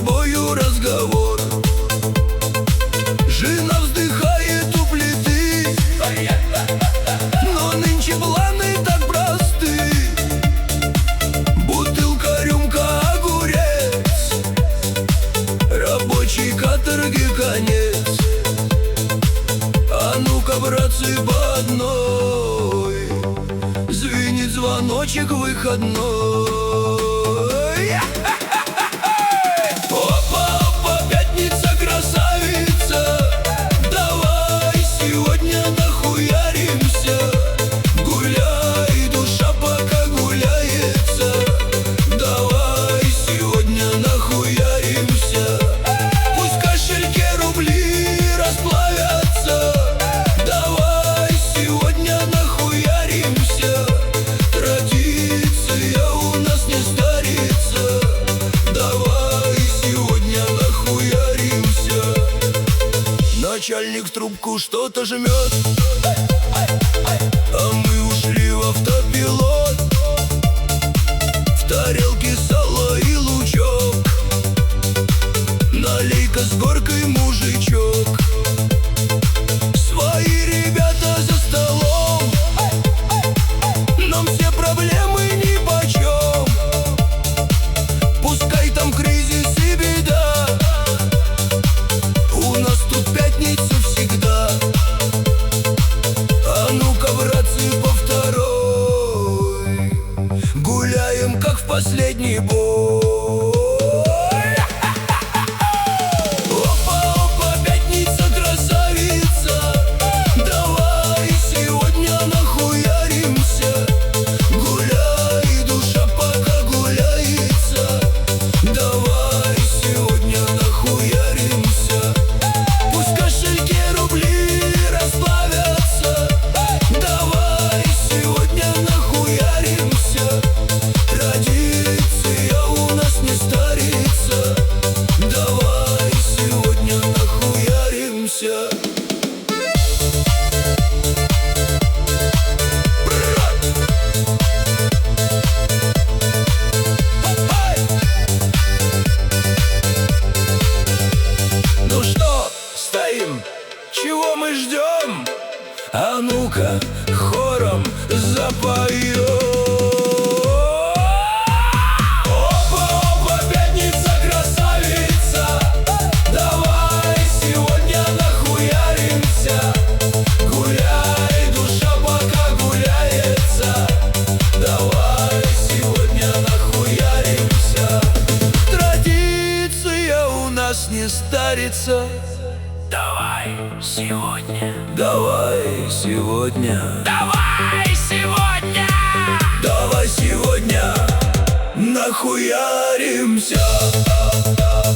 тобою разговор. Жена вздыхает у плиты, но нынче планы так просты. Бутылка, рюмка, огурец, рабочей каторги конец. А ну-ка, братцы, по одной, звенит звоночек выходной. Опа-опа, пятница, красавица, давай сегодня нахуяримся. Гуляй, душа, пока гуляется, давай сегодня нахуяримся. Пусть в кошельке рубли расплавятся, давай сегодня нахуяримся. Традиция у нас не старится, давай сегодня нахуяримся. Начальник в трубку что-то жмет, а мы ушли в автопилот. В тарелке сало и лучок, налей-ка с горкой, мужичок. Свои ребята за столом, нам все проблемы нипочем. Пускай там кризис и беда, у нас тут пятница всегда. А ну-ка, братцы, по второй, гуляем, как в последний бой. Опа-опа, пятница, красавица, давай сегодня нахуяримся. Гуляй, душа, пока гуляется, давай сегодня нахуяримся. Пусть в кошельке рубли расплавятся, давай сегодня нахуяримся. Традиция у нас не старится, давай сегодня нахуяримся. Ну что, стоим? Чего мы ждем? А ну-ка, хором запоем. Опа-опа, пятница, красавица, давай сегодня нахуяримся. Гуляй, душа, пока гуляется, давай сегодня нахуяримся. Традиция у нас не старится, давай сегодня, давай сегодня, давай сегодня, давай сегодня нахуяримся.